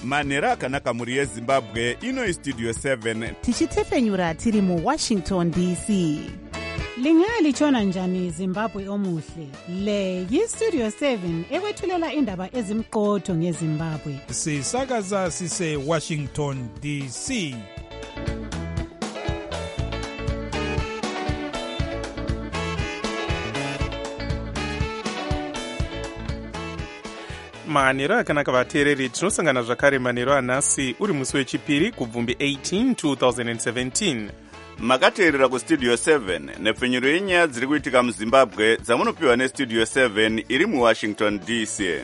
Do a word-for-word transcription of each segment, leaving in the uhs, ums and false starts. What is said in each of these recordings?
manhero akanaka mhuri yezimbabwe. Ino istudio seven tichitefenyura tiri muwashington D C. Lingalitshona njani Zimbabwe omuhle? Le yistudio seven ekwethulela indaba ezimqotho ngeZimbabwe. Sisakaza sise Washington D C. manhero akanaka vateereri, tinosangana zvakare manhero anhasi uri musi wechipiri kubvumbi eighteen twenty seventeen. makateerera kustudio seven nepfenyuro yenyaya dziri kuitika muzimbabwe dzamunopiwa nestudio seven iri muwashington D C.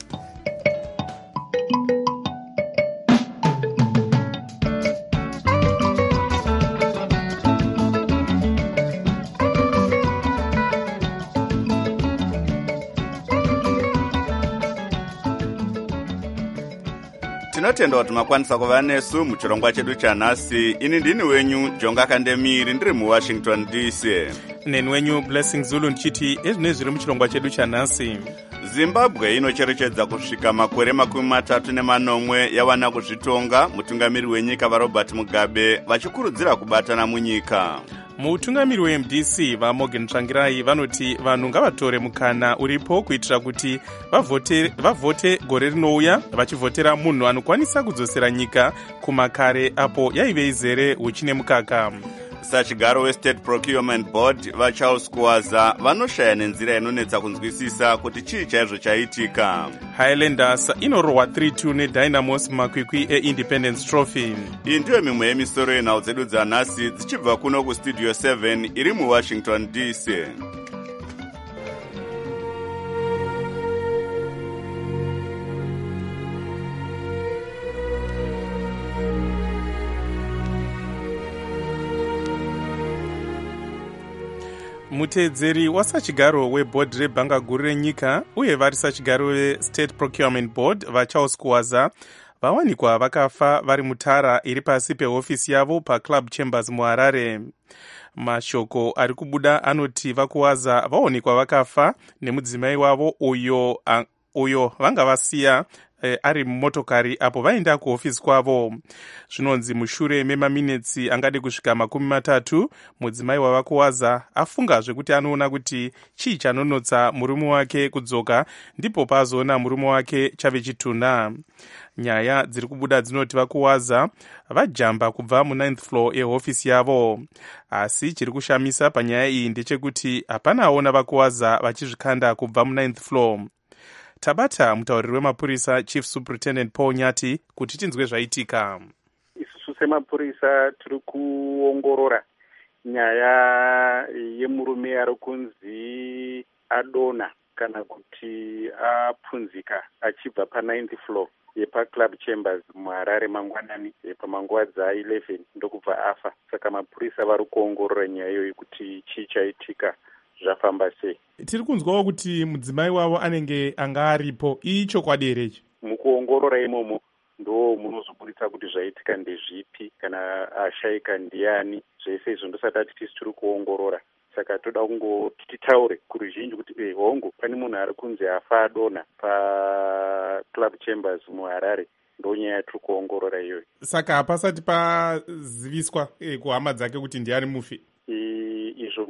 tinotenda kuti makwanisa kuva nesu muchirongwa chedu chanhasi. ini ndini wenyu Jonga Kandemiri ndiri muwashington D C. neni wenyu Blessing Zulu ndichiti ezvine zviri muchirongwa chedu chanhasi. zimbabwe inocherechedza kusvika makore makumi matatu nemanomwe yawana kuzvitonga. mutungamiri wenyika vaRobert Mugabe vachikurudzira kubatana munyika. mutungamiri we-M D C vaMorgan Tsvangirai vanoti vanhu ngavatore mukana uripo kuitira kuti vavote, vavote gore rinouya vachivhotera munhu anokwanisa kudzosera nyika kumakare apo yaive izere huchi nemukaka. sachigaro weState Procurement Board vaCharles Kuwaza vanoshaya nenzira inonetsa kunzwisisa kuti chii chaizvo chaitika. Highlanders inorohwa three two neDynamos mumakwikwi eIndependence Trophy. iyi ndiyo mimwe yemisoro yenhau dzedu dzanhasi dzichibva kuno kustudio seven iri muwashington D C. muteedzeri wasachigaro webhodhi rebhanga guru renyika uye vari sachigaro weState Procurement Board vaCharles Kuwaza vawanikwa vakafa vari mutara iri pasi pehofisi yavo paClub Chambers muHarare. mashoko ari kubuda anoti vaKuwaza vawanikwa vakafa nemudzimai wavo uyo, uh, uyo vanga vasiya Eh, ari mumotokari apo vaenda kuhofisi kwavo. zvinonzi mushure memaminitsi angade kusvika makumi matatu mudzimai wavaKuwaza afunga zvekuti anoona kuti chii chanonotsa murume wake kudzoka, ndipo pazoona murume wake chave chitunha. nyaya dziri kubuda dzinoti vaKuwaza vajamba kubva mu-ninth floor ehofisi yavo, asi chiri kushamisa panyaya iyi ndechekuti hapana aona vaKuwaza vachizvikanda kubva mu-ninth floor. tabata mutauriri wemapurisa Chief Superintendent Paul Nyati kuti tinzwe zvaitika. isusu semapurisa tiri kuongorora nyaya yemurume ari kunzi adona kana kuti apunzika achibva pa-ninth floor yepaClub Chambers muHarare mangwanani pamanguva dza-eleven ndokubva afa. saka mapurisa vari kuongorora nyaya iyoyi kuti chii chaitika, zvafamba sei. tiri kunzwawo kuti mudzimai wavo anenge anga aripo. ii chokwadi here ichi? mukuongorora imomo ndo munozoburitsa kuti zvaitika ndezvipi, kana ashayika ndiani. zvese izvo ndosati ati tisi tiri kuongorora. saka toda kungoti titaure kuruzhinji kuti e hongu pane munhu ari kunzi afa adona paClub Chambers muHarare. ndo nyaya yatiri kuongorora iyoyo. saka hapasati paziviswa eh, kuhama dzake kuti ndiani mufi? izvo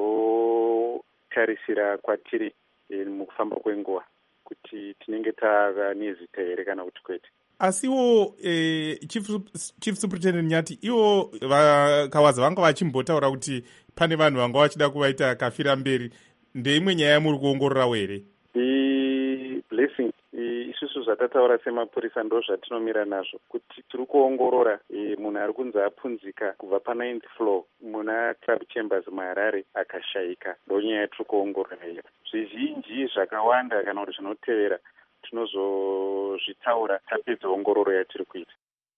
munozotarisira kwatiri e, mukufamba kwenguva kuti tinenge tava nezita here kana kuti kwete. asiwo eh, chief, chief Superintendent Nyati, iwo vaKuwaza vanga vachimbotaura kuti pane vanhu vanga vachida kuvaita kafira mberi. ndeimwe nyaya yamuri kuongororawo here? Blessing, isusu zvatataura semapurisa ndo zvatinomira nazvo kuti tiri kuongorora e, munhu ari kunzi apunzika kubva pa-ninth floor muna Club Chambers muHarare akashayika. ndo nyaya yatiri kuongorora iyo. zvizhinji zvakawanda kana kuti zvinotevera tinozozvitaura tapedza ongororo yatiri kuita.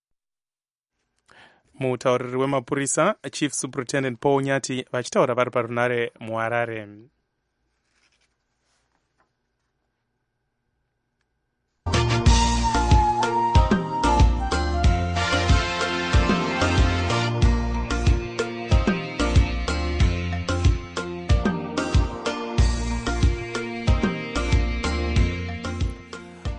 mutauriri wemapurisa Chief Superintendent Paul Nyati vachitaura vari parunare muHarare.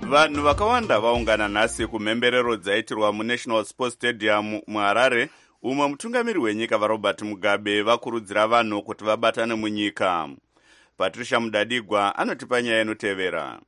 vanhu vakawanda vaungana nhasi kumhemberero dzaitirwa munational sports stadium muharare, umwe mutungamiri wenyika varobert mugabe vakurudzira vanhu kuti vabatane munyika. Patricia Mudadigwa anotipa nyaya inotevera.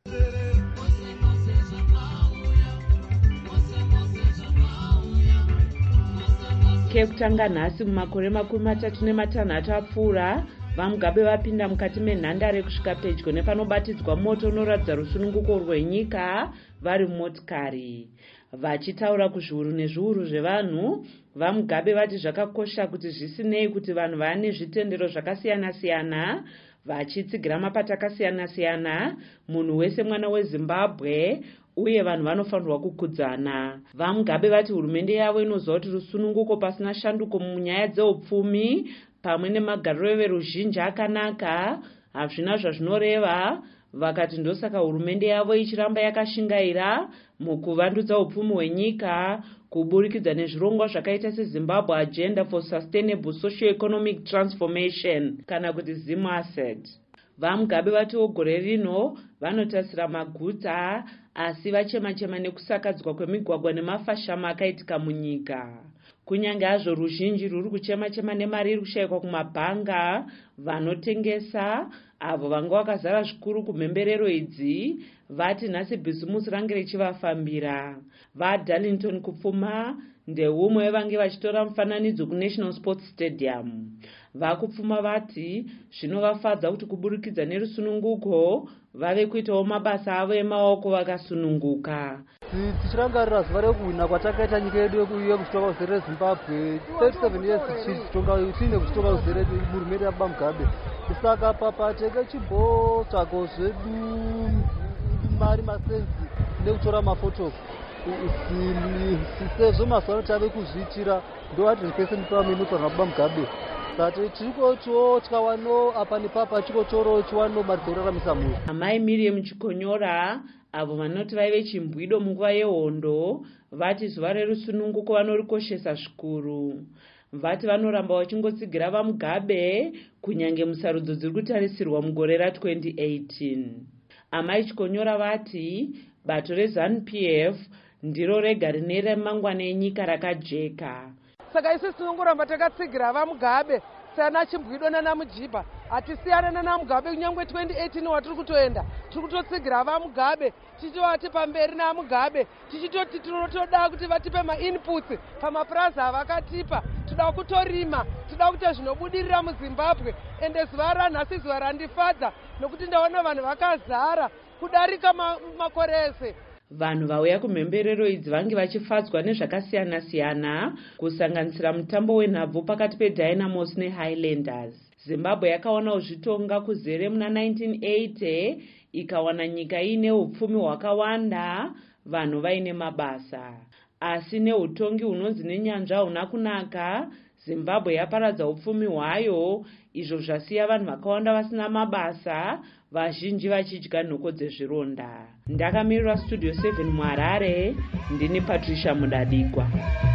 Kekutanga nhasi mumakore makumi matatu nematanhatu apfuura, vaMugabe vapinda mukati menhandare kusvika pedyo nepanobatidzwa moto unoratidza rusununguko rwenyika vari mumotikari. Vachitaura kuzviuru nezviuru zvevanhu, vaMugabe vati zvakakosha kuti zvisinei kuti vanhu vane zvitendero zvakasiyana-siyana, vachitsigira mapato akasiyana-siyana, munhu wese mwana weZimbabwe uye vanhu vanofanirwa kukudzana. VaMugabe vati hurumende yavo inoziva kuti rusununguko pasina shanduko munyaya dzeupfumi pamwe nemagariro everuzhinji akanaka hazvina zvazvinoreva. Vakati ndosaka hurumende yavo ichiramba yakashingaira mukuvandudza upfumi hwenyika kuburikidza nezvirongwa zvakaita seZimbabwe Agenda for Sustainable Socio-Economic Transformation kana kuti ZIMASET. VaMugabe vatiwo gore rino vanotasira maguta asi vachema-chema nekusakadzwa kwemigwagwa nemafashama akaitika munyika. Kunyange hazvo ruzhinji ruri kuchema-chema nemari iri kushayikwa kumabhanga, vanotengesa avo vanga vakazara zvikuru kumhemberero idzi vati nhasi bhizimusi range richivafambira. VaDarlington kupfuma ndeumwe wevange vachitora mufananidzo kuNational Sports Stadium. Vakupfuma vati zvinovafadza kuti kuburikidza nerusununguko vave kuitawo mabasa avo emaoko vakasununguka. Tichirangarira zuva rekuhwina kwatakaita nyika yedu yekuchitonga uzere Zimbabwe thirty-seven years tiine kuchitonga uzere hurumende yaBaMugabe. Saka papateke chimbotsvaga zvedu mari masensi nekutora mafotos sezvo mazuva ano tave kuzviitira ndo hundred percent paminotsvaga naBaMugabe. Sati chikocho chikawano apa nepapa chikochoro chiwano mari dzekuraramisa mhuri. Amai Miriam Chikonyora avo vanoti vaive chimbwido munguva yehondo vati zuva rerusununguko vanorikoshesa zvikuru. Vati vanoramba vachingotsigira vaMugabe kunyange musarudzo dziri kutarisirwa mugore ra-twenty eighteen. Amai Chikonyora vati bato reZANU P F ndiro rega rine remangwana enyika rakajeka. Saka isi tinongoramba takatsigira vaMugabe sana chimbwido nanaMujibha. Hatisiyana nanaMugabe kunyangwe twenty eighteen watiri kutoenda. Tiri kutotsigira vaMugabe tichivati pamberi naMugabe tichitoti tinotoda kuti vatipe ma-inputs pamapurazi avakatipa. Toda kutorima, toda kuita zvinobudirira muZimbabwe. Ende zuva ranhasi zuva randifadza nokuti ndaona vanhu vakazara kudarika makore ese. Vanhu vauya kumhemberero idzi vange vachifadzwa nezvakasiyana-siyana kusanganisira mutambo wenhabvu pakati peDynamos neHighlanders. Zimbabwe yakawana zvitonga kuzere muna nineteen eighty ikawana nyika ine upfumi hwakawanda, vanhu vaine mabasa. Asi neutongi hunonzi nenyanzva huna kunaka, Zimbabwe yaparadza upfumi hwayo, izvo zvasiya vanhu vakawanda vasina mabasa, vazhinji vachidya nhoko dzezvironda. Ndakamirira Studio seven muHarare, ndini Patricia Mudadigwa.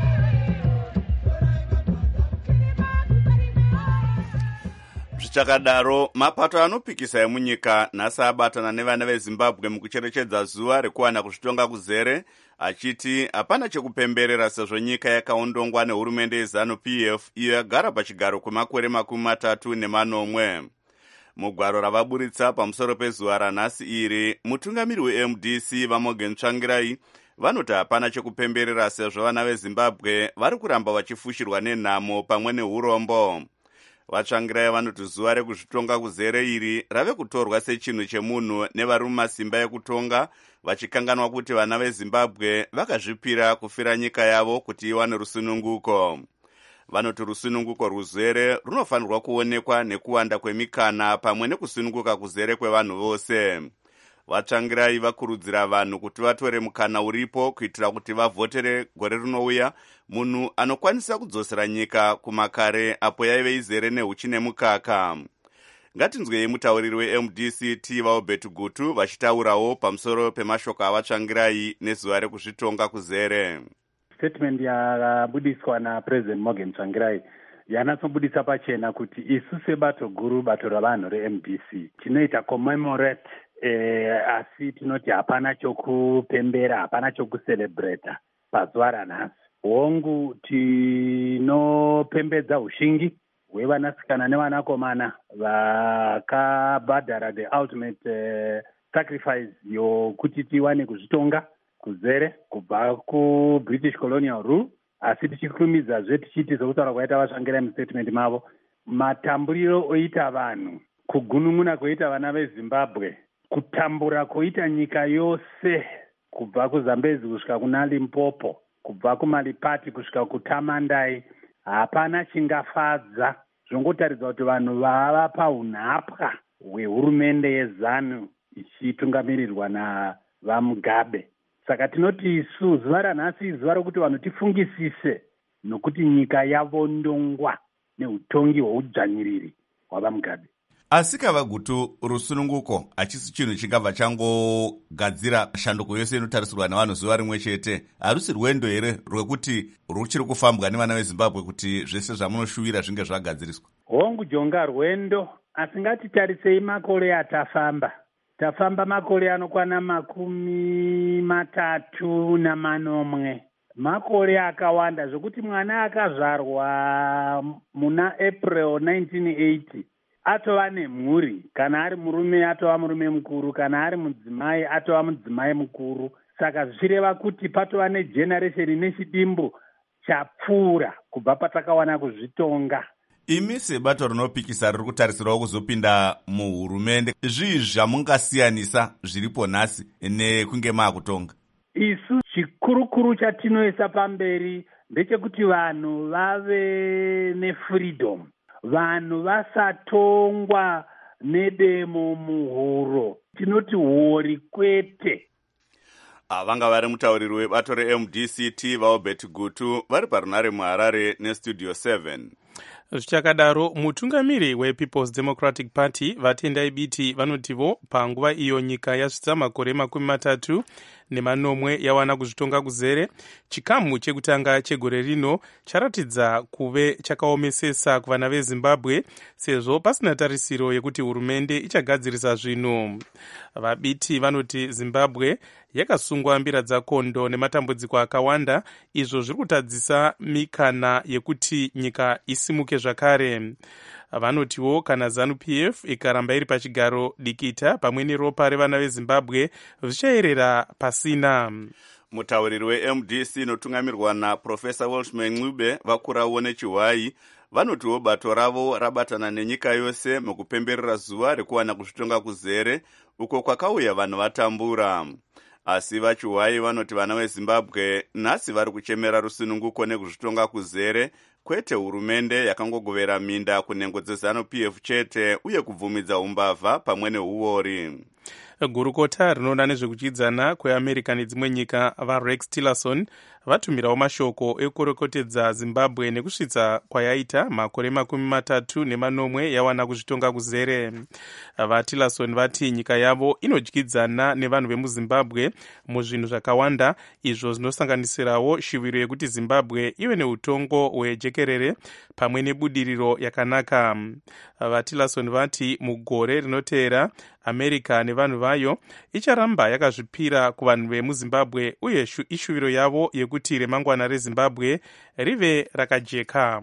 Zvichakadaro, mapato anopikisa emunyika nhasi abatana nevana veZimbabwe mukucherechedza zuva rekuwana kuzvitonga kuzere, achiti hapana chekupemberera sezvo nyika yakaondongwa nehurumende yeZANU P F iyo yagara pachigaro kwemakore makumi matatu nemanomwe. Mugwaro ravaburitsa pamusoro pezuva ranhasi iri, mutungamiri weM D C vaMorgan Tsvangirai vanoti hapana chekupemberera sezvo vana veZimbabwe vari kuramba vachifushirwa nenhamo pamwe neurombo. Vatsvangirai vanoti zuva rekuzvitonga kuzere iri rave kutorwa sechinhu chemunhu nevari mumasimba ekutonga, vachikanganwa kuti vana veZimbabwe vakazvipira kufira nyika yavo kuti iwane rusununguko. Vanoti rusununguko ruzere runofanirwa kuonekwa nekuwanda kwemikana pamwe nekusununguka kuzere kwevanhu vose. Vatsvangirai vakurudzira vanhu kuti vatore mukana uripo kuitira kuti vavhotere gore rinouya munhu anokwanisa kudzosera nyika kumakare apo yaive izere nehuchi nemukaka. Ngatinzwei mutauriri weM D C T Vaobert Gutu vachitaurawo pamusoro pemashoko avatsvangirai nezuva rekuzvitonga kuzere. Statement yakabudiswa naPresident Morgan Tsvangirai yanatsobudisa pachena kuti isu sebato guru bato ravanhu reM D C tinoita commemorate eh, asi tinoti hapana chokupembera, hapana chokucelebrata pazuva ranhasi. Hongu tinopembedza ushingi hwevanasikana nevanakomana vakabhadhara the ultimate uh, sacrifice yokuti tiwane kuzvitonga kuzere kubva kubritish colonial rule, asi tichikurumidza tichiti sokutaura kwaita vasvangira mustatement mavo, matamburiro oita vanhu, kugunun'una kwoita vana vezimbabwe, kutambura kwoita nyika yose kubva kuzambezi kusvika kuna Limpopo, kubva kuMalipati kusvika kuTamandai, hapana chingafadza. Zvongotaridza kuti vanhu vava paunhapwa hwehurumende yeZANU ichitungamirirwa navaMugabe. Saka tinoti isu zuva ranhasi zuva rokuti vanhu tifungisise nokuti nyika yavondongwa neutongi hweudzvanyiriri hwavaMugabe. Asi Kavagutu, rusununguko hachisi chinhu chingabva changogadzira shanduko yose inotarisirwa navanhu zuva rimwe chete. Harusi rwendo here rwekuti ruchiri kufambwa nevana veZimbabwe kuti zvese zvamunoshuvira zvinge zvagadziriswa? Hongu jonga rwendo, asi ngatitarisei makore atafamba. Tafamba makore anokwana makumi matatu namanomwe. Makore akawanda zvokuti mwana akazvarwa muna April nineteen eighty atova nemhuri, kana ari murume atova murume mukuru, kana ari mudzimai atova mudzimai mukuru. Saka zvichireva kuti patova negeneration nechidimbu chapfuura kubva patakawana kuzvitonga. Imi sebato rinopikisa riri kutarisirawo kuzopinda muhurumende, zvii zvamungasiyanisa zviripo nhasi nekunge maakutonga? Isu chikurukuru chatinoisa pamberi ndechekuti vanhu vave nefreedom, vanhu vasatongwa nedemo muhuro, tinoti hori kwete. Vanga vari mutauriri webato reM D C T vaObert Gutu vari parunare muHarare nestudio seven. Zvichakadaro, mutungamiri wePeople's Democratic Party vatendai biti vanotivo panguva iyo nyika yasvitsa makore makumi matatu nemanomwe yawana kuzvitonga kuzere, chikamu chekutanga chegore rino charatidza kuve chakaomesesa kuvana veZimbabwe sezvo pasina tarisiro yekuti hurumende ichagadzirisa zvinhu. Vabiti vanoti Zimbabwe yakasungwa mbira dzakondo nematambudziko akawanda, izvo zviri kutadzisa mikana yekuti nyika isimuke zvakare. Vanotiwo kana ZANU P F ikaramba iri pachigaro dikita pamwe neropa revana veZimbabwe zvichaerera pasina. Mutauriri weM D C inotungamirwa naProfesa Welshman Ncube vakurawo nechiwai vanotiwo bato ravo rabatana nenyika yose mukupemberera zuva rekuwana kuzvitonga kuzere uko kwakauya vanhu vatambura. Asi vachiwai vanoti vana veZimbabwe nhasi vari kuchemera rusununguko nekuzvitonga kuzere, kwete hurumende yakangogovera minda kunhengo dzeZANU P F chete uye kubvumidza umbavha pamwe neuori. Gurukota rinoona nezvekuchidzana kweAmerica nedzimwe nyika vaRex Tillerson vatumirawo mashoko ekurekotedza Zimbabwe nekusvitsa kwayaita makore makumi matatu nemanomwe yawana kuzvitonga kuzere. VaTillerson vati nyika yavo inodyidzana nevanhu vemuZimbabwe muzvinhu zvakawanda, izvo zvinosanganisirawo shiviro yekuti Zimbabwe ive neutongo hwejekerere pamwe nebudiriro yakanaka. VaTillerson vati mugore rinoteera America nevanhu vayo icharamba yakazvipira kuvanhu vemuZimbabwe uye ishuviro yavo yekuti remangwana reZimbabwe rive rakajeka.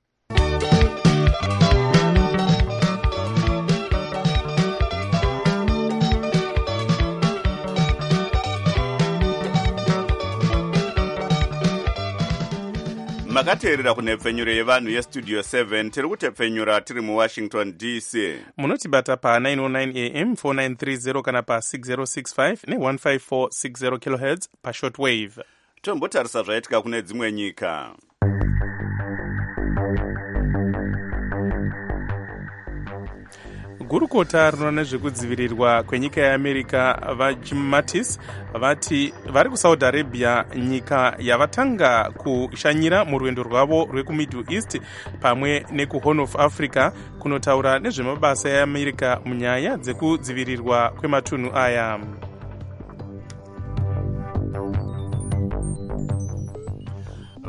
Makateerera kunhepfenyuro yevanhu yestudio seven, tiri kutepfenyura tiri muWashington D C. Munotibata pa nine oh nine A M four nine three zero kana pa six zero six five ne one five four six zero kilohertz pa shortwave. Tombotarisa zvaitika kune dzimwe nyika. Gurukota rinoona nezvekudzivirirwa kwenyika yeAmerica vaJim Mattis vati vari kuSaudi Arabia, nyika yavatanga kushanyira murwendo rwavo rwekuMiddle East pamwe nekuHorn of Africa kunotaura nezvemabasa eAmerica munyaya dzekudzivirirwa kwematunhu aya.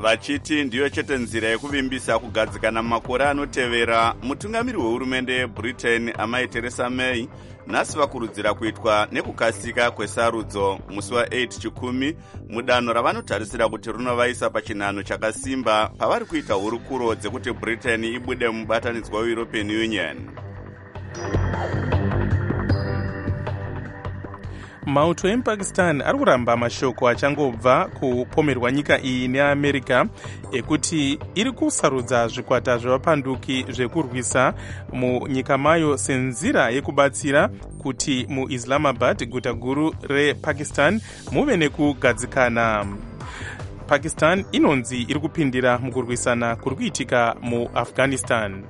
vachiti ndiyo chete nzira yekuvimbisa kugadzikana makore anotevera. Mutungamiri wehurumende yebritain amai Theresa May nhasi vakurudzira kuitwa nekukasika kwesarudzo musi wa8 chikumi mudanho ravanotarisira kuti rinovaisa pachinhano chakasimba pavari kuita hurukuro dzekuti britain ibude mubatanidzwa weEuropean Union. mauto emupakistan ari kuramba mashoko achangobva kupomerwa nyika iyi neamerica ekuti iri kusarudza zvikwata zvevapanduki zvekurwisa munyika mayo senzira yekubatsira kuti muislamabad, guta guru repakistan, muve nekugadzikana. Pakistan inonzi iri kupindira mukurwisana kuri kuitika muafghanistan.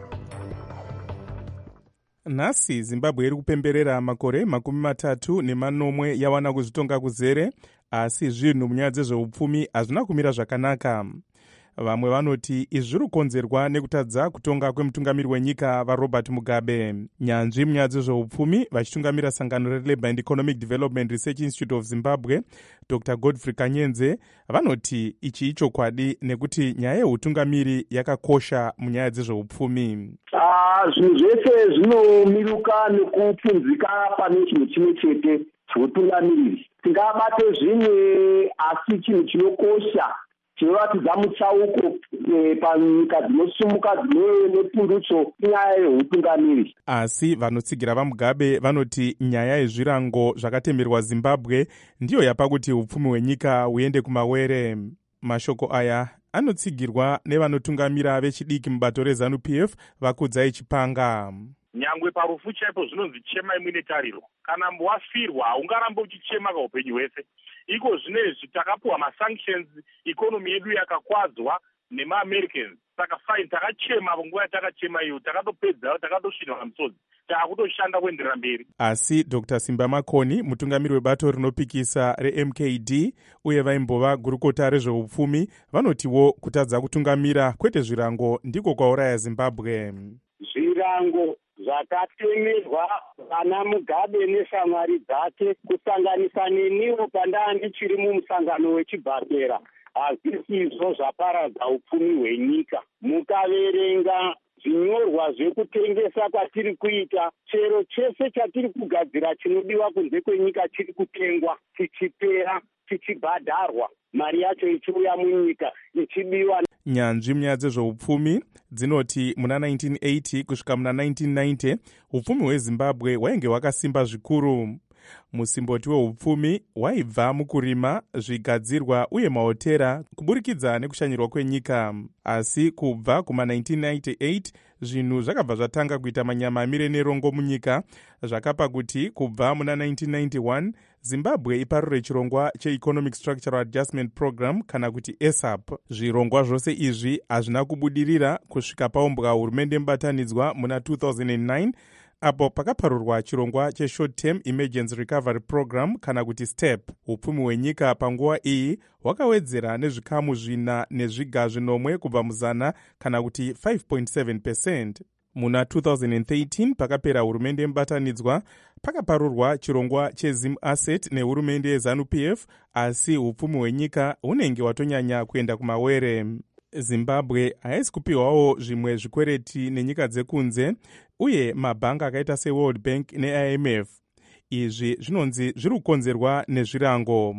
Nhasi Zimbabwe iri kupemberera makore makumi matatu nemanomwe yawana kuzvitonga kuzere, asi zvinhu munyaya dzezveupfumi hazvina kumira zvakanaka. Vamwe vanoti izvi zviri kukonzerwa nekutadza kutonga kwemutungamiri wenyika vaRobert Mugabe. Nyanzvi munyaya dzezveupfumi vachitungamira sangano reLabour and Economic Development Research Institute of Zimbabwe, Doctor Godfrey Kanyenze, vanoti ichi ichokwadi nekuti nyaya yeutungamiri yakakosha munyaya dzezveupfumi. Zvinhu zvese zvinomiruka nekupfunzika pane chinhu chimwe chete cheutungamiriri. Tingabate zvimwe asi chinhu chinokosha chinoratidza mutsauko panyika dzinosumuka dzine nepundutso inyaya yeutungamiri. Asi vanotsigira vaMugabe vanoti nyaya yezvirango zvakatemerwa Zimbabwe ndiyo yapa kuti upfumi hwenyika huende kumawere. Mashoko aya anotsigirwa nevanotungamira vechidiki mubato reZANU P F vakudzai Chipanga. Nyangwe parufu chaipo zvinonzi chema imwe netariro. Kana wafirwa haungarambe uchichema kaupenyu hwese. Iko zvinezvi takapuwa masanctions, ikonomi yedu yakakwadzwa nemaAmericans. Saka fine, takachema nguva yatakachema iyo, takatopedza, takatosvinwa pamusodzi, taakutoshanda kuenderera mberi. Asi Doctor Simba Makoni, mutungamiri webato rinopikisa reM K D uye vaimbova gurukota rezveupfumi, vanotiwo kutadza kutungamira kwete zvirango ndiko kwauraya Zimbabwe. Zvirango zvakatemerwa vana Mugabe neshamwari dzake kusanganisa neniwo pandanga ndichiri mumusangano wechibhakera, hazvisizvo zvaparadza upfumi hwenyika. Mukaverenga zvinyorwa zvekutengesa kwatiri kuita, chero chese chatiri kugadzira chinodiwa kunze kwenyika chiri kutengwa, chichipera, chichibhadharwa, mari yacho ichiuya munyika ichibiwa. Nyanzvi munyaya dzezveupfumi dzinoti muna nineteen eighty kusvika muna nineteen ninety upfumi hweZimbabwe hwainge hwakasimba zvikuru. Musimboti weupfumi waibva mukurima, zvigadzirwa uye mahotera kuburikidza nekushanyirwa kwenyika. Asi kubva kuma nineteen ninety-eight zvinhu zvakabva zvatanga kuita manyama amire nerongo munyika, zvakapa kuti kubva muna nineteen ninety-one Zimbabwe iparure chirongwa cheEconomic Structural Adjustment Program kana kuti E S A P. Zvirongwa zvose izvi hazvina kubudirira kusvika paumbwa hurumende mubatanidzwa muna two thousand nine apo pakaparurwa chirongwa cheShort Term Emergency Recovery Program kana kuti STEP. Upfumi hwenyika panguva iyi hwakawedzera nezvikamu zvina nezviga zvinomwe kubva muzana kana kuti five point seven percent. Muna two thousand thirteen pakapera hurumende mubatanidzwa pakaparurwa chirongwa cheZim Asset nehurumende yeZANU P F, asi upfumi hwenyika hunenge watonyanya kuenda kumawere. Zimbabwe haisi kupiwawo zvimwe zvikwereti nenyika dzekunze uye mabhanga akaita seWorld Bank neI M F. Izvi zvinonzi zviri kukonzerwa nezvirango.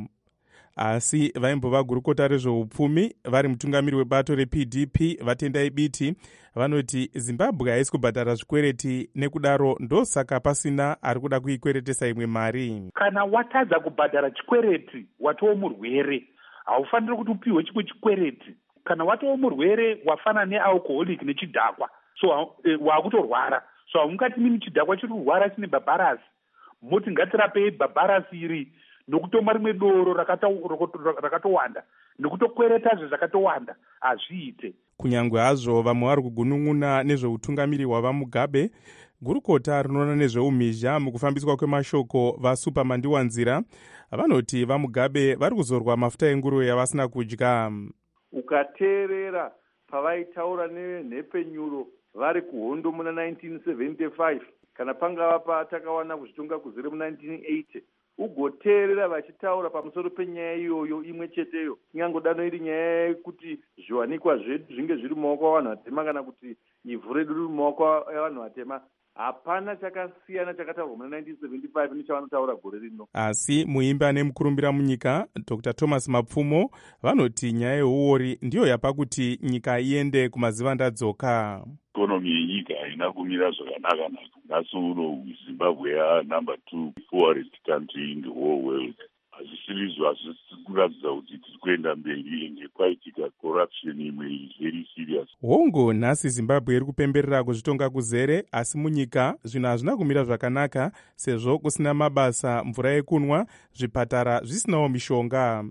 Asi vaimbova gurukota rezveupfumi vari mutungamiri webato reP D P Vatendai Biti vanoti Zimbabwe haisi kubhadhara zvikwereti, nekudaro ndosaka pasina ari kuda kuikweretesa imwe mari. Kana watadza kubhadhara chikwereti watowo murwere, haufaniri kuti upiwe chimwe chikwereti. Kana watowo murwere wafana nealcoholic nechidhakwa, so wakutorwara, so haungati mimi chidhakwa chiri kurwara chine bhabharasi, moti ngatirapei bhabharasi iri nokutomwa rimwe doro rakatowanda, nekutokweretazve zvakatowanda, hazviite. Kunyangwe hazvo vamwe vari kugunun'una nezveutungamiri hwavaMugabe, gurukota rinoona nezveumhizha mukufambiswa kwemashoko vaSupermandiwanzira vanoti vaMugabe vari kuzorwa mafuta enguruve yavasina kudya. Ukateerera pavaitaura nenhepenyuro vari kuhondo muna nineteen seventy-five kana pangava patakawana kuzvitonga kuzere mu nineteen eighty, ugoteerera vachitaura pamusoro penyaya iyoyo imwe cheteyo, ingangodano iri nyaya yekuti zviwanikwa zvedu zvinge zviri mumaoko avanhu vatema kana kuti ivhu redu riri mumaoko avanhu vatema. Hapana chakasiyana chakataurwa muna nineteen seventy-five nechavanotaura gore rino. Asi muimbi ane mukurumbira munyika Doctor Thomas Mapfumo vanoti nyaya yeuori ndiyo yapa kuti nyika iende kumazivandadzoka. Ikonomi yenyika haina kumira zvakanaka naka. Nhasi uno Zimbabwe yanumber two poorest country in the whole world. Hazvisizvo hazvisi kuratidza kuti tiri kuenda mberi ende kwaitika corruption imwe very serious. Hongo nhasi Zimbabwe iri kupemberera kuzvitonga kuzere, asi munyika zvinhu hazvina kumira zvakanaka sezvo kusina mabasa, mvura yekunwa, zvipatara zvisinawo mishonga.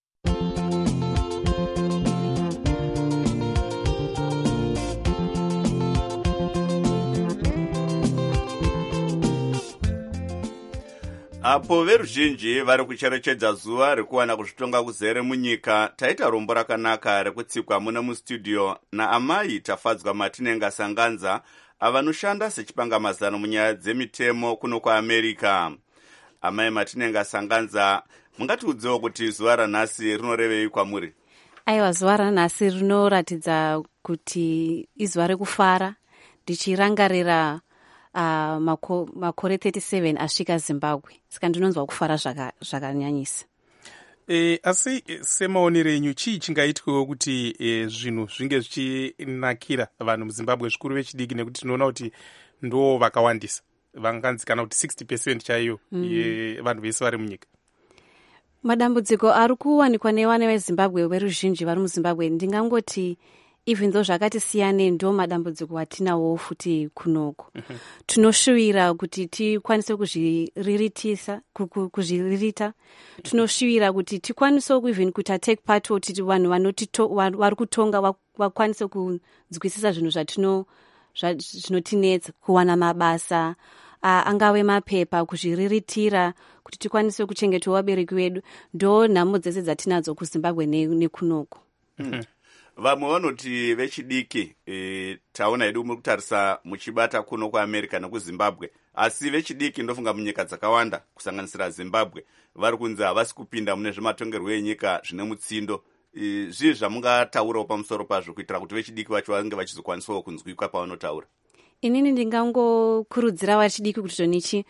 Apo veruzhinji vari kucherechedza zuva rekuwana kuzvitonga kuzere munyika, taita rombo rakanaka rekutsikwa mune mustudio naamai Tafadzwa Matinenga Sanganza avanoshanda sechipangamazano munyaya dzemitemo kuno kuAmerica. Amai Matinenga Sanganza, mungatiudzewo kuti zuva ranhasi rinorevei kwamuri? Aiwa, zuva ranhasi rinoratidza kuti izuva rekufara, ndichirangarira Uh, mako, makore thirty-seven asvika Zimbabwe, saka ndinonzwa kufara zvakanyanyisa. E, asi semaonero enyu chii chingaitwewo kuti e, zvinhu zvinge zvichinakira vanhu muZimbabwe, zvikuru vechidiki, nekuti tinoona kuti ndo vakawandisa, vanganzi kana kuti sixty percent chaiyo mm. vanhu vese vari munyika. Madambudziko ari kuwanikwa nevana veZimbabwe veruzhinji vari muZimbabwe, ndingangoti even though zvakati siyane ndo madambudziko atinawo futi kunoko. Mm-hmm. Tunoshuvira kuti tikwanise kuzviriritisa kuzviririta. Tunoshuvira kuti tikwanise even kuti take part kuti vanhu vanotito vari kutonga vakwanise kunzwisisa zvinhu zvatino zvinotinetsa, kuwana mabasa, uh, angave mapepa, kuzviriritira kuti tikwanise kuchengeta vabereki vedu. Ndo nhamo dzese dzatinadzo kuZimbabwe nekunoko. Mm-hmm. Vamwe vanoti vechidiki e, taona hedu muri kutarisa muchibata kuno kuAmerica nekuZimbabwe, asi vechidiki ndofunga munyika dzakawanda kusanganisira Zimbabwe vari kunzi havasi kupinda mune zvematongerwo enyika zvine mutsindo. E, zvii zvamungataurawo pamusoro pazvo kuitira kuti vechidiki vacho vange vachizokwanisawo kunzwikwa pavanotaura? Inini ndingangokurudzira vachidiki kuti zvonichi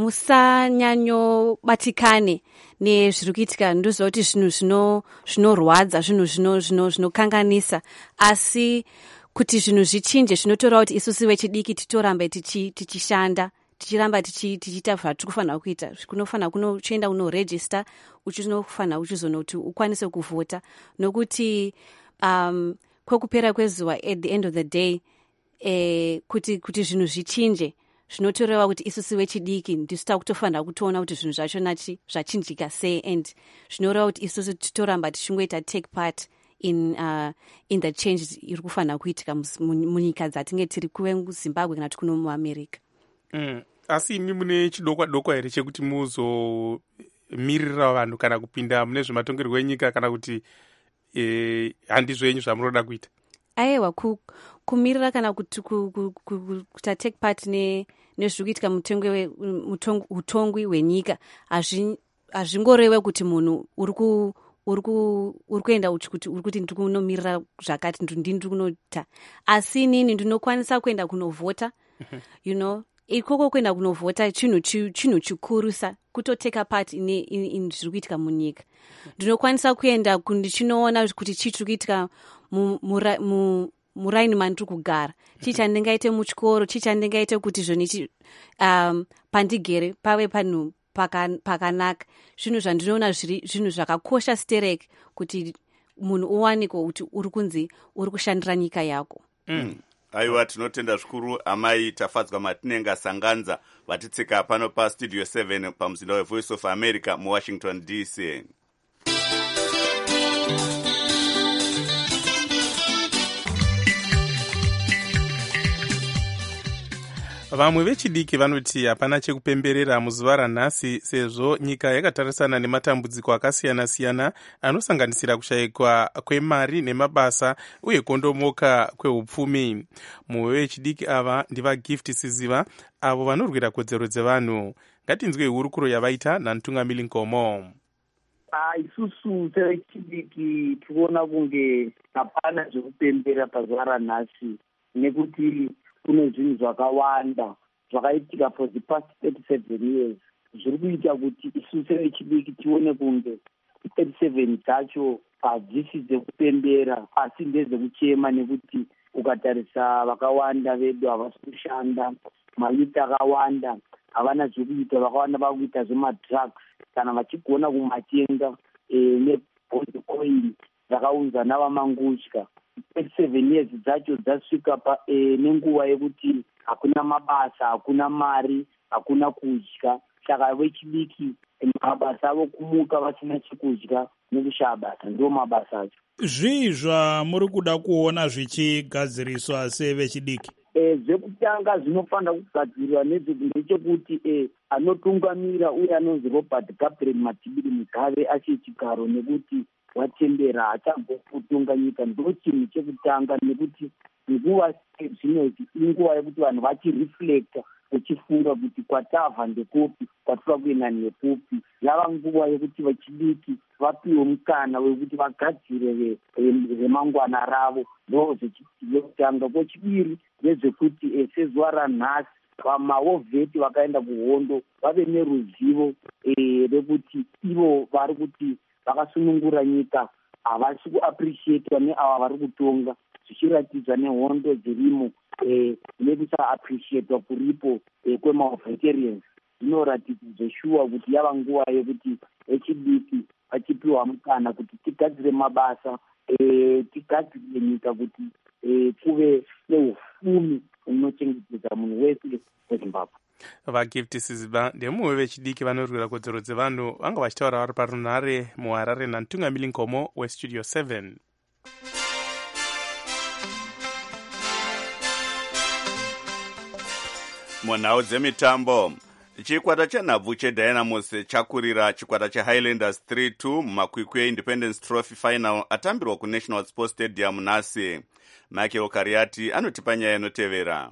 musanyanyobatikane nezviri kuitika. Ndoziva kuti zvinhu zvinorwadza, zvinhu zvinokanganisa, asi kuti zvinhu zvichinje zvinotora kuti isusu vechidiki titorambe tichishanda, tichiramba tichiita zvatiri kufanira kuita. Kunofanira kunochienda unoregista, uchinofanira uchizoona kuti ukwanise kuvhota, nokuti um, kwekupera kwezuva at the end of the day eh, kuti kuti zvinhu zvichinje zvinotoreva kuti isusu vechidiki ndisu takutofanira kutoona kuti zvinhu zvacho nachi zvachinjika sei, and zvinoreva kuti isusu titoramba tichingoita take part in uh, in the change iri kufanira kuitika munyika dzatinge tiri kuve muZimbabwe kana kuti kuno muAmerica. Mm. Asi imi mune chidokwa dokwa here chekuti muzomirira vanhu kana kupinda mune zvematongerwo enyika, kana kuti eh, handizvo henyu zvamunoda kuita? Aiwa, ku, kumirira kana kuti kuta take part ne nezviri kuitika mutongwi hwenyika hazvingoreve kuti munhu uri kuenda uchikuti uri kuti ndiri kunomirira zvakati ndini ndiri kunoita, asi inini ndinokwanisa kuenda kunovhota. You know, ikoko kuenda kunovhota chinhu chinhu chikurusa kutoteka part ine in zviri kuitika munyika. Ndinokwanisa kuenda ndichinoona kuti chii chiri kuitika muraini mandiri kugara, chii chandingaite muchikoro, chii chandingaite kuti zvonichi um, pandigere pave panhu pakanaka. Zvinhu zvandinoona zviri zvinhu zvakakosha stereki kuti munhu uwaniko kuti uri kunzi uri kushandira nyika yako. Mm. Aiwa, tinotenda zvikuru amai Tafadzwa Matinenga Sanganza vatitsika pano pastudio seven pamuzinda weVoice of America muWashington D C. Vamwe vechidiki vanoti hapana chekupemberera muzuva ranhasi sezvo nyika yakatarisana nematambudziko akasiyana-siyana anosanganisira kushayikwa kwemari nemabasa uye kondomoka kweupfumi. Mumwe vechidiki ava ndiva Gift Siziva avo vanorwira kodzero dzevanhu. ngatinzwe hurukuro yavaita namutungamiri Nkomo. isusu sevechidiki tikuona kunge hapana zvekupembera pazuva ranhasi nekuti kune zvinhu zvakawanda zvakaitika for the past thirty-seven years zviri kuita kuti isusu sevechidiki tione kunge thirty-seven dzacho hadzisi dzekupembera asi ndedzekuchema, nekuti ukatarisa vakawanda vedu havasi kushanda, mayuti akawanda havana zvekuita, vakawanda vakuita zvemadrugs kana vachigona kumatenga nebondcoin dzakaunzwa navamangutya. thirty-seven years dzacho dzasvika pa nenguva yekuti hakuna mabasa, hakuna mari, hakuna kudya. Saka vechidiki mabasa avo kumuka vasina chekudya nekushaya basa, ndo mabasa acho. Zvii zvamuri kuda kuona zvichigadziriswa sevechidiki? E, zvekutanga zvinofanira kugadzirwa ndechekuti e, anotungamira uye anonzi Robert Gabriel Matibiri Mugabe achiri chigaro, nekuti watembera hachambokutonga nyika. Ndo chinhu chekutanga, nekuti nguva zvinezvi inguva yekuti vanhu vachireflecta vachifunga kuti kwatabva ndekupi, kwatira kuenda nekupi. Yava nguva yekuti vechidiki vapiwe mukana wekuti vagadzire remangwana ravo. Ndo zvekutanga. Kwechibiri ndezvekuti sezuva ranhasi vamawovheti vakaenda kuhondo vave neruzivo rekuti ivo vari kuti vakasunungura nyika havasi kuappreciatwa neava vari kutonga, zvichiratidzwa nehondo dzirimo nekusaappreciatwa kuripo kwemaveterans. Zvinoratidza shuwa kuti yava nguva yekuti vechidiki vachipiwa mukana kuti tigadzire mabasa, tigadzire nyika kuti kuve neufumi unochengetedza munhu wese weZimbabwe. vagift Siziba ndemumwe vechidiki vanorwira kodzero dzevanhu vanga vachitaura vari parunhare muHarare namutungamiri Nkomo westudio seven. munhau dzemitambo, chikwata chanhabvu cheDynamos chakurira chikwata cheHighlanders three two mumakwikwi eIndependence Trophy final atambirwa kuNational Sports Stadium nhasi. Michael Kariati anotipa nyaya inotevera.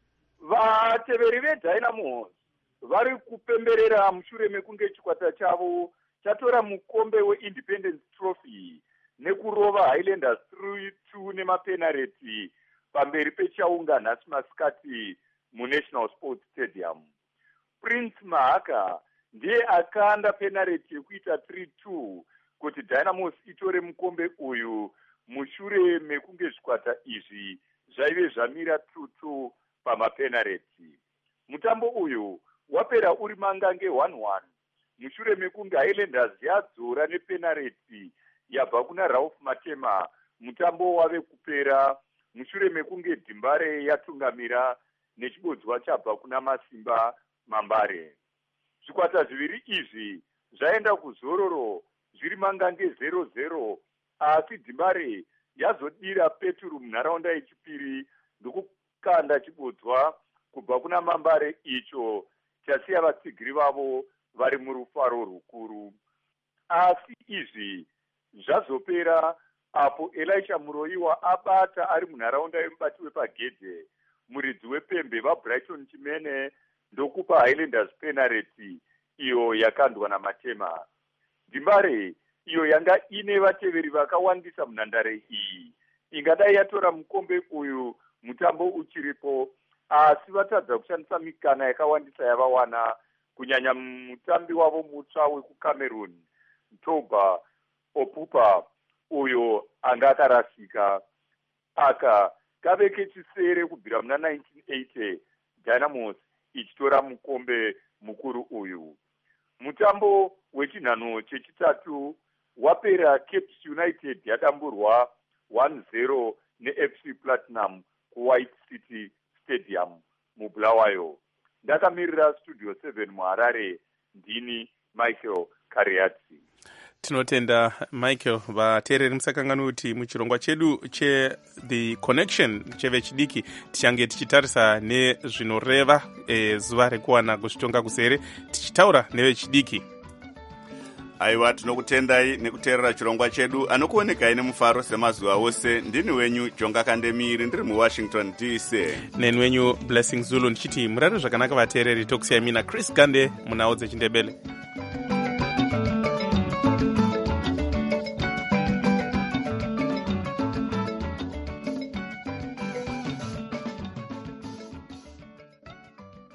Vateveri veDynamos vari kupemberera mushure mekunge chikwata chavo chatora mukombe weIndependence Trophy nekurova Highlanders three two nemapenareti pamberi pechaunga nhasi masikati muNational Sports Stadium. Prince Mahaka ndiye akanda penareti yekuita three two kuti Dynamos itore mukombe uyu mushure mekunge zvikwata izvi zvaive zvamira two two pamapenareti. Mutambo uyu wapera uri mangange one one mushure mekunge Highlanders yadzora nepenareti yabva kuna Ralph Matema. Mutambo wave kupera mushure mekunge Dhimbare yatungamira nechibodzwa chabva kuna Masimba Mambare. Zvikwata zviviri izvi zvaenda kuzororo zviri mangange zero zero, asi Dhimbare yazodira Peturu munharaunda yechipiri ndokukanda chibodzwa kubva kuna Mambare, icho chasiya vatsigiri vavo vari murufaro rukuru. Asi izvi zvazopera apo Elisha Muroiwa abata ari munharaunda yemubati wepagedhe muridzi wepembe vaBrighton Chimene ndokupa Highlanders penareti iyo yakandwa naMatema. Dhimbare iyo yanga ine vateveri vakawandisa munhandare iyi ingadai yatora mukombe uyu mutambo uchiripo, asi vatadza kushandisa mikana yakawandisa yavawana, kunyanya mutambi wavo mutsva wekuCameroon Toba Opupa uyo anga akarasika. Aka kave kechisere kubvira muna nineteen eighty Dynamos ichitora mukombe mukuru uyu. Mutambo wechinhano chechitatu wapera Cape United yadamburwa one zero neF C Platinum kuWhite City Stadium muBulawayo. Ndakamirira studio seven muHarare, ndini Michael Kariati. Tinotenda Michael. Vateereri musakangani kuti muchirongwa chedu che The Connection chevechidiki tichange tichitarisa nezvinoreva e, zuva rekuwana kuzvitonga kuzere tichitaura nevechidiki. aiwa tinokutendai nekuteerera chirongwa chedu anokuonekai nemufaro semazuva ose. Ndini wenyu Jonga Kandemiri ndiri muwashington D C. Neni wenyu Blessing Zulu ndichiti murare zvakanaka vateereri. Tokusiyai mina Chris Gande munhau dzechindebele.